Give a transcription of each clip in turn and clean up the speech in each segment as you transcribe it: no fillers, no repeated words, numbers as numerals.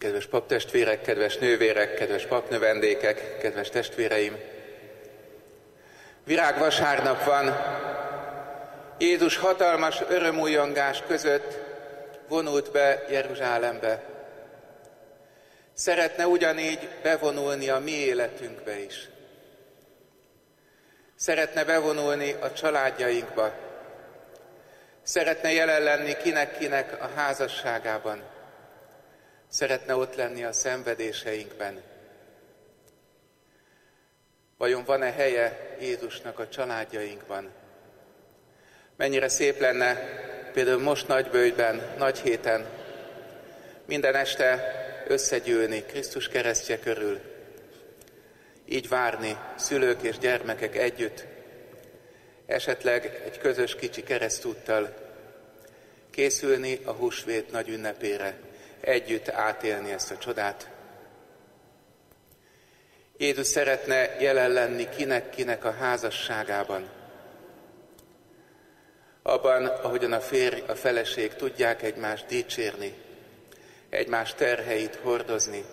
Kedves paptestvérek, kedves nővérek, kedves papnövendékek, kedves testvéreim! Virágvasárnap van, Jézus hatalmas örömújongás között vonult be Jeruzsálembe. Szeretne ugyanígy bevonulni a mi életünkbe is. Szeretne bevonulni a családjainkba. Szeretne jelen lenni kinek-kinek a házasságában. Szeretne ott lenni a szenvedéseinkben. Vajon van-e helye Jézusnak a családjainkban? Mennyire szép lenne például most Nagyböjtben, Nagyhéten minden este összegyűlni Krisztus keresztje körül. Így várni szülők és gyermekek együtt, esetleg egy közös kicsi keresztúttal készülni a húsvét nagy ünnepére, együtt átélni ezt a csodát. Jézus szeretne jelen lenni kinek-kinek a házasságában. Abban, ahogyan a férj, a feleség tudják egymást dicsérni, egymás terheit hordozni.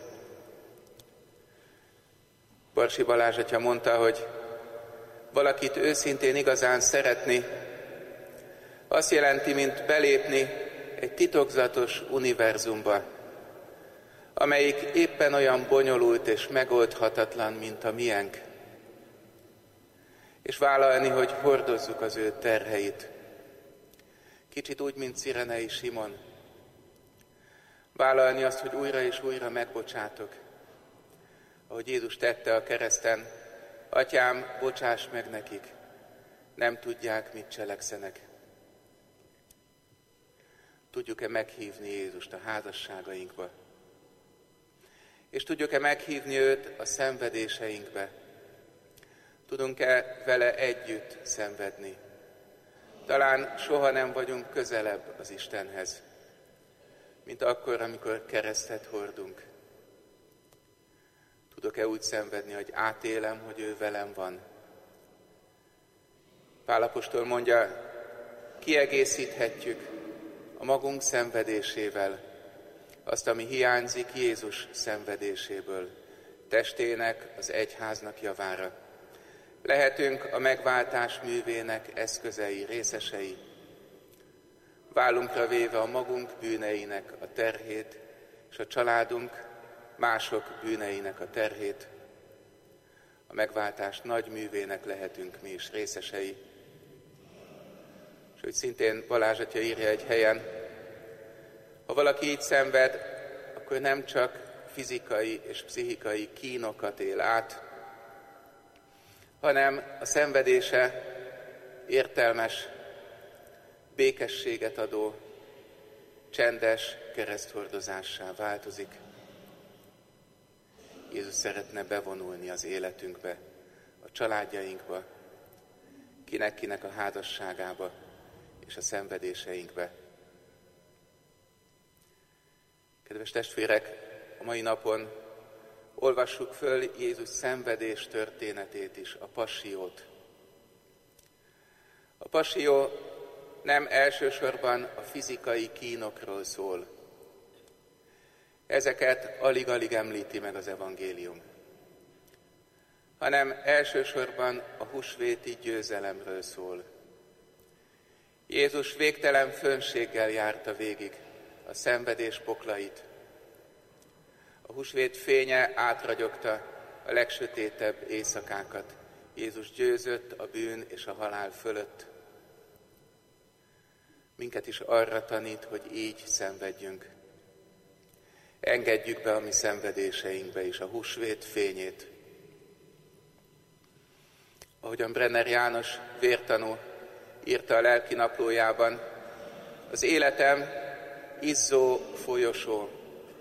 Barsi Balázs atya mondta, hogy valakit őszintén igazán szeretni, azt jelenti, mint belépni egy titokzatos univerzumba, amelyik éppen olyan bonyolult és megoldhatatlan, mint a miénk, és vállalni, hogy hordozzuk az ő terheit. Kicsit úgy, mint Cirenei Simon. Vállalni azt, hogy újra és újra megbocsátok, ahogy Jézus tette a kereszten: Atyám, bocsáss meg nekik, nem tudják, mit cselekszenek. Tudjuk-e meghívni Jézust a házasságainkba? És tudjuk-e meghívni őt a szenvedéseinkbe? Tudunk-e vele együtt szenvedni? Talán soha nem vagyunk közelebb az Istenhez, mint akkor, amikor keresztet hordunk. Tudok-e úgy szenvedni, hogy átélem, hogy ő velem van? Pál apostol mondja, kiegészíthetjük a magunk szenvedésével azt, ami hiányzik Jézus szenvedéséből, testének, az egyháznak javára. Lehetünk a megváltás művének eszközei, részesei. Vállunkra véve a magunk bűneinek a terhét, és a családunk mások bűneinek a terhét. A megváltás nagy művének lehetünk mi is részesei. És hogy szintén Balázs atya írja egy helyen, ha valaki így szenved, akkor nem csak fizikai és pszichikai kínokat él át, hanem a szenvedése értelmes, békességet adó, csendes kereszthordozássá változik. Jézus szeretne bevonulni az életünkbe, a családjainkba, kinek-kinek a házasságába és a szenvedéseinkbe. Kedves testvérek, a mai napon olvassuk föl Jézus szenvedés történetét is, a passiót. A passió nem elsősorban a fizikai kínokról szól. Ezeket alig-alig említi meg az evangélium, hanem elsősorban a húsvéti győzelemről szól. Jézus végtelen fönséggel járta végig a szenvedés poklait. A húsvét fénye átragyogta a legsötétebb éjszakákat. Jézus győzött a bűn és a halál fölött. Minket is arra tanít, hogy így szenvedjünk. Engedjük be a mi szenvedéseinkbe is a húsvét fényét. Ahogyan Brenner János vértanú írta a lelki naplójában, az életem izzó folyosó.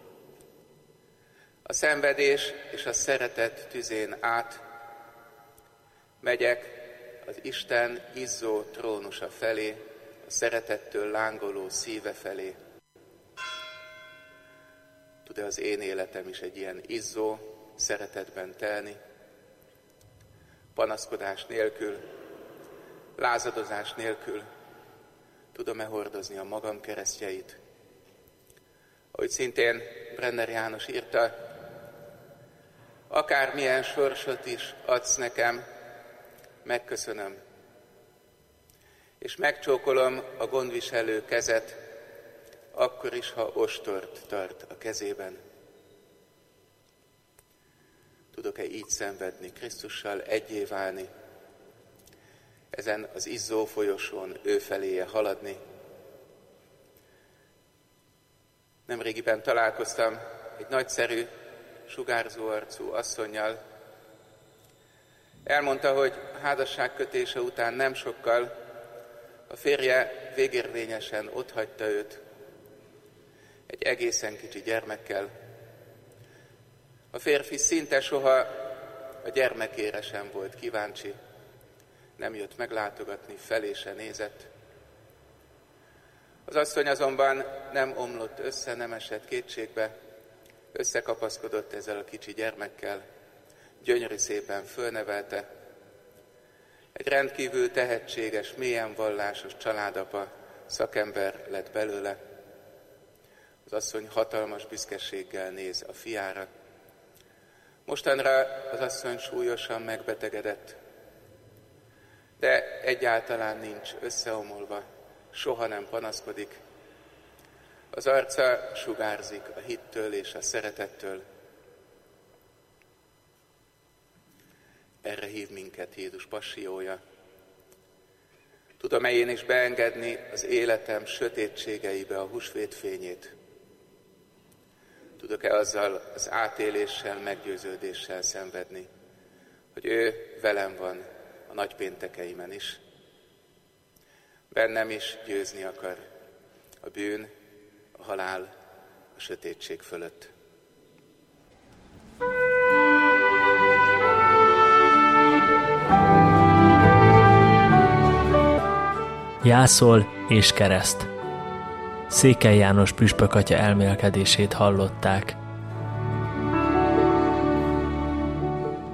A szenvedés és a szeretet tüzén át megyek az Isten izzó trónusa felé, a szeretettől lángoló szíve felé. Tud-e az én életem is egy ilyen izzó szeretetben telni? Panaszkodás nélkül, lázadozás nélkül tudom-e hordozni a magam keresztjeit? Ahogy szintén Brenner János írta, akármilyen sorsot is adsz nekem, megköszönöm, és megcsókolom a gondviselő kezet, akkor is, ha ostort tart a kezében. Tudok-e így szenvedni, Krisztussal egyé válni, ezen az izzó folyosón ő feléje haladni? Nemrégiben találkoztam egy nagyszerű, sugárzó arcú asszonnyal. Elmondta, hogy házasságkötése után nem sokkal a férje végérvényesen otthagyta őt egy egészen kicsi gyermekkel. A férfi szinte soha a gyermekére sem volt kíváncsi, nem jött meglátogatni, felé se nézett. Az asszony azonban nem omlott össze, nem esett kétségbe, összekapaszkodott ezzel a kicsi gyermekkel, gyönyörű szépen fölnevelte. Egy rendkívül tehetséges, mélyen vallásos családapa, szakember lett belőle. Az asszony hatalmas büszkeséggel néz a fiára. Mostanra az asszony súlyosan megbetegedett, de egyáltalán nincs összeomolva, soha nem panaszkodik. Az arca sugárzik a hittől és a szeretettől. Erre hív minket Jézus passziója. Tudom-e én is beengedni az életem sötétségeibe a húsvét fényét? Tudok-e azzal az átéléssel, meggyőződéssel szenvedni, hogy ő velem van a nagypéntekeimen is? Bennem is győzni akar a bűn, a halál, a sötétség fölött. Jászol és kereszt. Székely János püspök atya elmélkedését hallották.